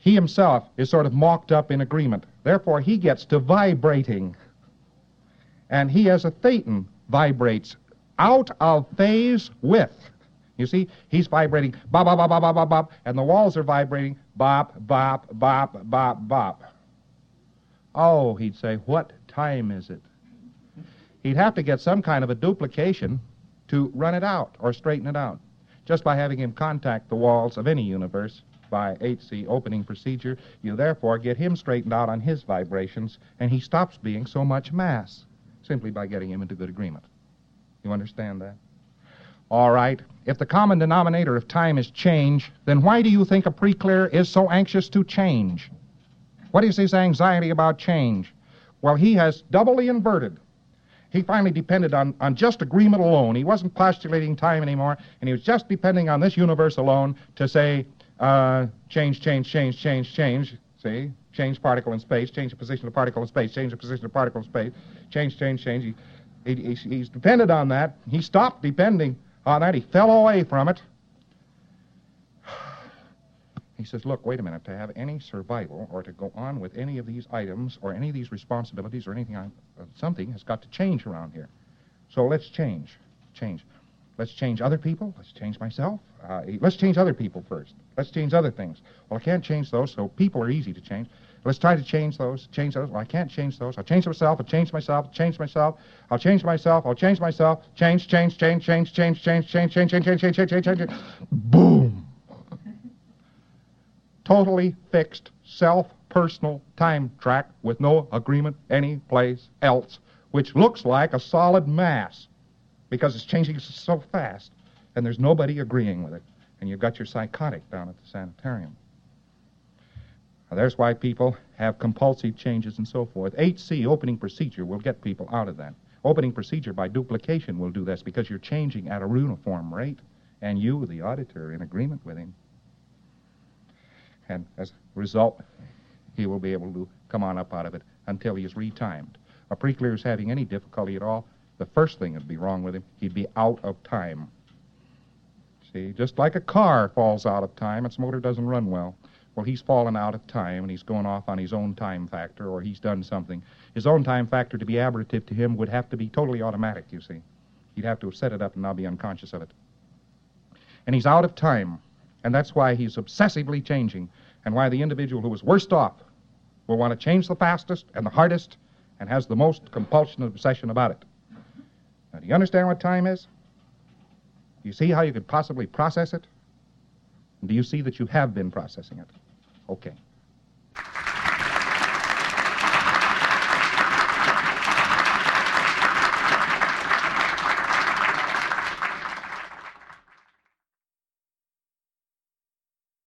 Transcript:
he himself is sort of mocked up in agreement. Therefore, he gets to vibrating. And he, as a thetan, vibrates out of phase with. You see, he's vibrating bop, bop, bop, bop, bop, bop, bop, and the walls are vibrating bop, bop, bop, bop, bop. Oh, he'd say, what time is it? He'd have to get some kind of a duplication to run it out or straighten it out. Just by having him contact the walls of any universe by HC opening procedure, you therefore get him straightened out on his vibrations, and he stops being so much mass, simply by getting him into good agreement. You understand that? All right. If the common denominator of time is change, then why do you think a pre-clear is so anxious to change? What is his anxiety about change? Well, he has doubly inverted. He finally depended on just agreement alone. He wasn't postulating time anymore, and he was just depending on this universe alone to say, change, change, change, change, change. See? Change particle in space, change the position of the particle in space, change the position of the particle in space, change, change, change. He's depended on that. He stopped depending on that. He fell away from it. He says, look, wait a minute. To have any survival or to go on with any of these items or any of these responsibilities or anything, something has got to change around here. So let's change. Change. Let's change other people. Let's change myself. Let's change other people first. Let's change other things. Well, I can't change those, so people are easy to change. Let's try to change those. Well, I can't change those. I'll change myself. I'll change myself. I'll change myself. I'll change myself. I'll change myself. Change, change, change, change, change, change, change, change, change, change, change, change, change, change. Boom. Totally fixed, self-personal time track with no agreement any place else, which looks like a solid mass because it's changing so fast, and there's nobody agreeing with it. And you've got your psychotic down at the sanitarium. Now, there's why people have compulsive changes and so forth. HC, opening procedure, will get people out of that. Opening procedure by duplication will do this because you're changing at a uniform rate, and you, the auditor, are in agreement with him. And as a result, he will be able to come on up out of it until he is retimed. A pre-clear who's having any difficulty at all, the first thing that'd be wrong with him, he'd be out of time. See, just like a car falls out of time, its motor doesn't run well. Well, he's fallen out of time, and he's going off on his own time factor, or he's done something. His own time factor, to be aberrative to him, would have to be totally automatic, you see. He'd have to have set it up and now be unconscious of it. And he's out of time. And that's why he's obsessively changing, and why the individual who is worst off will want to change the fastest and the hardest and has the most compulsion and obsession about it. Now, do you understand what time is? Do you see how you could possibly process it? And do you see that you have been processing it? Okay.